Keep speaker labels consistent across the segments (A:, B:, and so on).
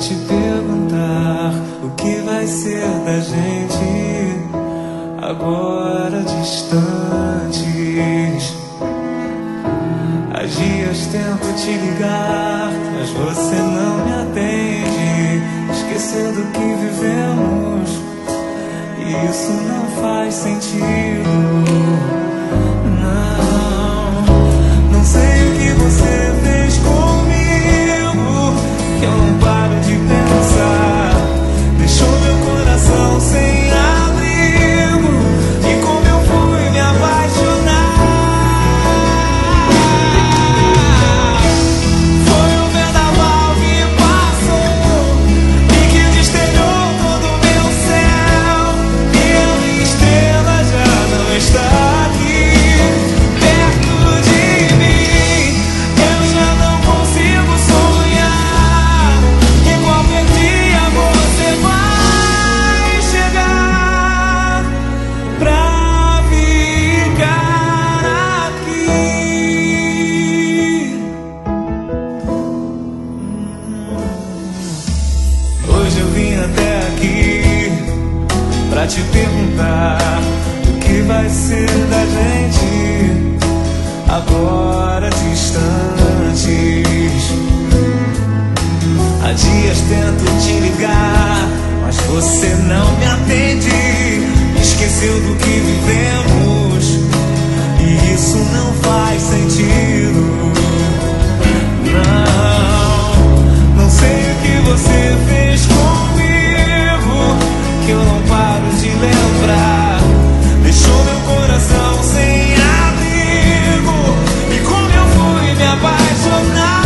A: te perguntar o que vai ser da gente agora distantes. Há dias tento te ligar, mas você não me atende, esquecendo que vivemos, e isso não faz sentido. Não sei o que você fez comigo, que eu não paro de pensar. Deixou meu coração sem abrigo, e como eu fui me apaixonar. Foi um vendaval que passou e que desterrou todo o meu céu, e a minha estrela já não está aqui perto de mim. Eu já não consigo sonhar que qualquer dia você vai chegar pra ficar aqui. Hoje eu vim até aqui pra te perguntar o que vai ser da gente agora distantes. Há dias tento te ligar, mas você não me atende, esqueceu do que vivemos, e isso não faz sentido. Não sei o que você fez comigo, que eu não paro de lembrar. Deixou meu coração sem abrigo, e como eu fui me apaixonar.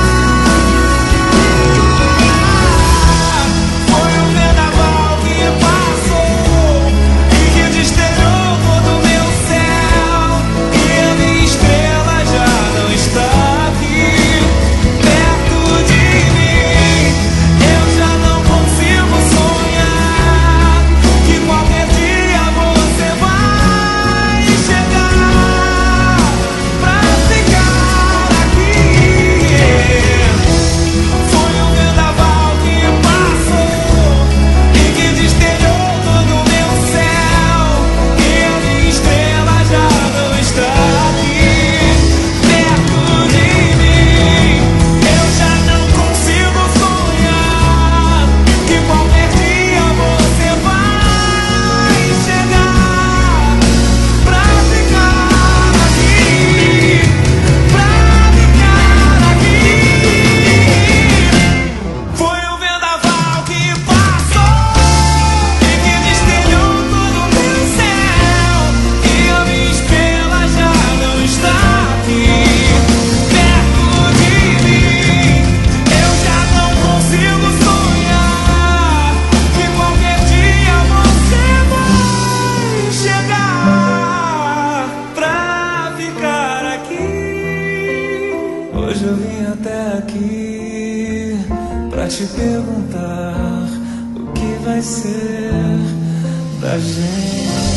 A: Foi um vendaval que passou e que desterrou todo o meu céu, e a minha estrela já não está aqui perto de mim. Eu já não consigo sonhar que qualquer dia você vai chegar pra ficar aqui. Foi um vendaval que passou e que desterrou todo o meu céu, e a minha estrela já não está aqui perto de mim. Eu já não consigo sonhar que qualquer dia você vai chegar pra ficar aqui, pra ficar aqui. Foi um vendaval que passou e que desterrou todo o meu céu, e a minha estrela já não está aqui perto de mim. Eu já não consigo sonhar que qualquer dia você vai chegar pra ficar aqui. Hoje eu vim até aqui pra te perguntar o que vai ser da gente.